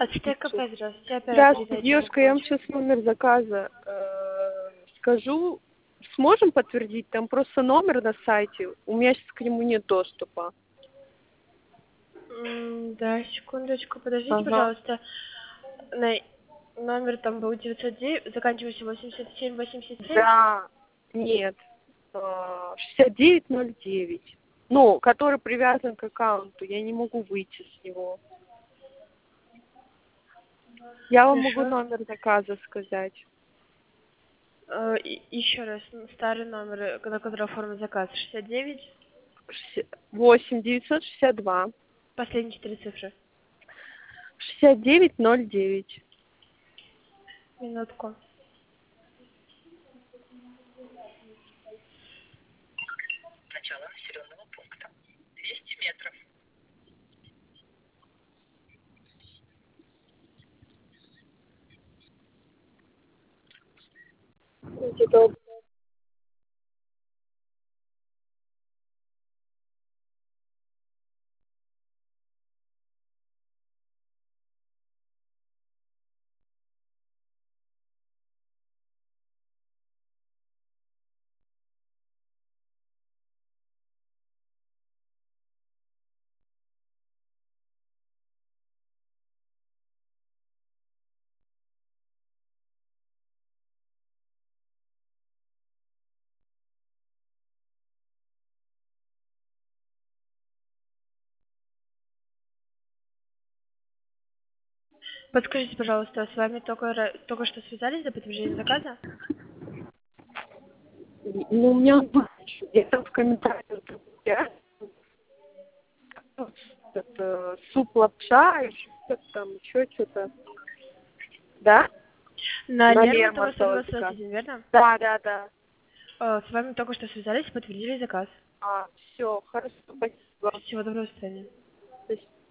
ТКП, здравствуйте, оператор Здравствуйте, передачи девушка, я вам «Лукоч». сейчас номер заказа скажу. Сможем подтвердить? Там просто номер на сайте. У меня сейчас к нему нет доступа. Да, секундочку, подождите, Ага. пожалуйста. Номер там был 909, заканчивается 8787. Да. Нет. 6909. Ну, который привязан к аккаунту. Я не могу выйти с него. Я вам могу Хорошо. номер заказа сказать. Еще раз, старый номер, на который оформлен заказ, 69, 8 962 последние 4 цифры. 6909. Минутку. Начало населенного пункта. 200 метров. Подскажите, пожалуйста, с вами только что связались за подтверждение заказа? Ну, у меня где-то в комментариях это суп лапша, еще что-то там, еще что-то. Да? На На Лермонтова Лермонтова заказ. 121, верно? Да. С вами только что связались и подтвердили заказ. Все, хорошо, спасибо. Всего доброго, до свидания. Спасибо.